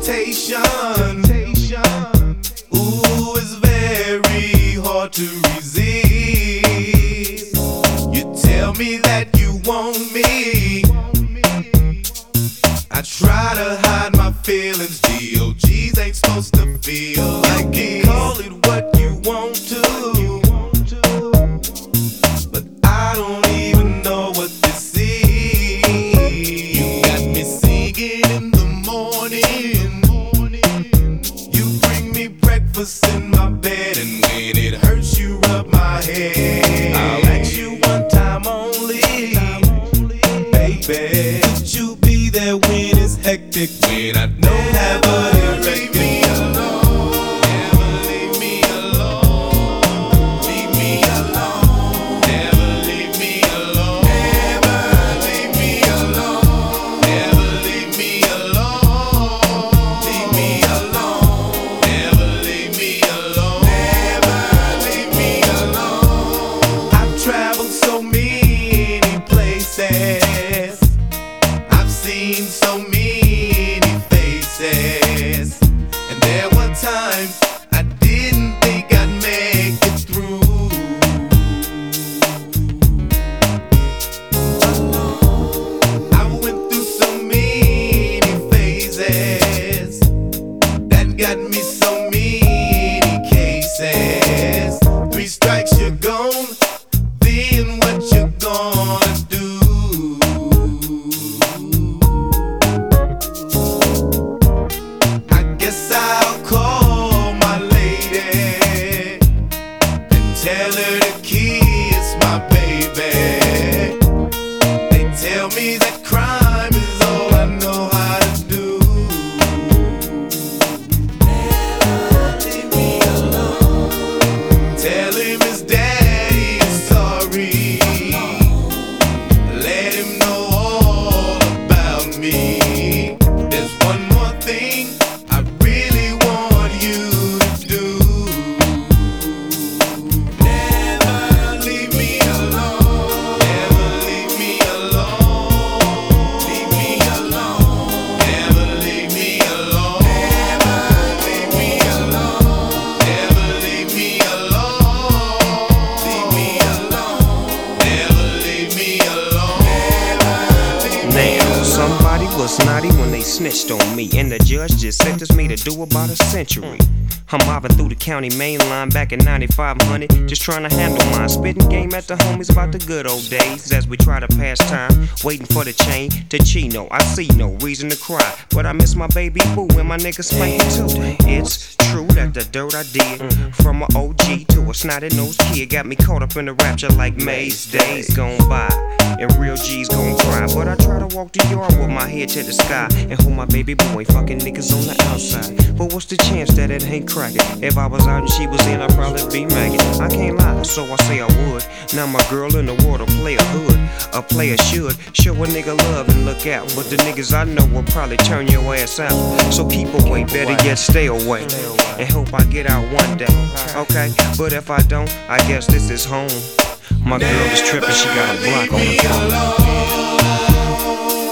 temptation. Ooh, it's very hard to resist. You tell me that you want me. I try to hide my feelings. DOGs ain't supposed to feel like it. Call it what you want to, but I don't even know what this is. You got me singing in the morning. You bring me breakfast in my bed, and when it hurts you rub my head. I'll ask you one time only, baby, could you be there when it's hectic, when I don't have a direction? I've seen so many faces, and there were times I didn't think I'd make it through. I went through so many phases that got me so many cases. 3 strikes, you're gone. Then what you gonna do? I guess I'll call my lady and tell her to kiss my baby. They tell me that crime is all I know how to do. Never leave me alone. Tell him his daddy is sorry. Let him know all about me. There's one more thing I really want you to do. Never leave me alone. Never leave me alone. Leave me alone. Never leave me alone. Never leave me alone. Never leave me alone. Leave me alone. Never leave me alone. Now, somebody was naughty when they snitched on me, and the judge just sentenced me to do about a century. I'm mobbing through the county main line back in 9500, just trying to handle mine. Spitting game at the homies about the good old days as we try to pass time, waiting for the chain to Chino. I see no reason to cry, but I miss my baby boo and my niggas spank me too. It's true that the dirt I did, from an OG to a snotty-nosed kid, got me caught up in the rapture like Maze. Days gone by, and real G's gon' cry, but I try to walk the yard with my head to the sky and hold my baby boy fucking niggas on the outside. But what's the chance that it ain't cracking? If I was out and she was in, I'd probably be magging. I can't lie, so I say I would. Now my girl in the world a player hood. A player should show a nigga love and look out, but the niggas I know will probably turn your ass out. So keep away, better yet stay away, and hope I get out one day. Okay, but if I don't, I guess this is home. My girl is tripping, she got a block on the phone.